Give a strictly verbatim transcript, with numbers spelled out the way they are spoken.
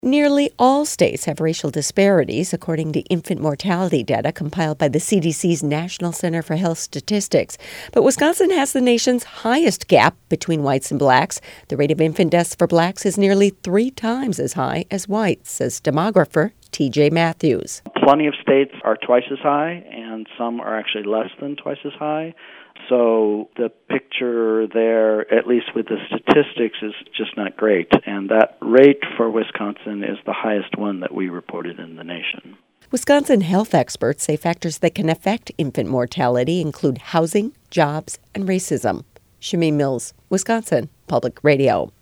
Nearly all states have racial disparities, according to infant mortality data compiled by the C D C's National Center for Health Statistics. But Wisconsin has the nation's highest gap between whites and blacks. The rate of infant deaths for blacks is nearly three times as high as whites, says demographer T J Matthews. Plenty of states are twice as high, and some are actually less than twice as high. So the picture there, at least with the statistics, is just not great. And that rate for Wisconsin is the highest one that we reported in the nation. Wisconsin health experts say factors that can affect infant mortality include housing, jobs, and racism. Shameen Mills, Wisconsin Public Radio.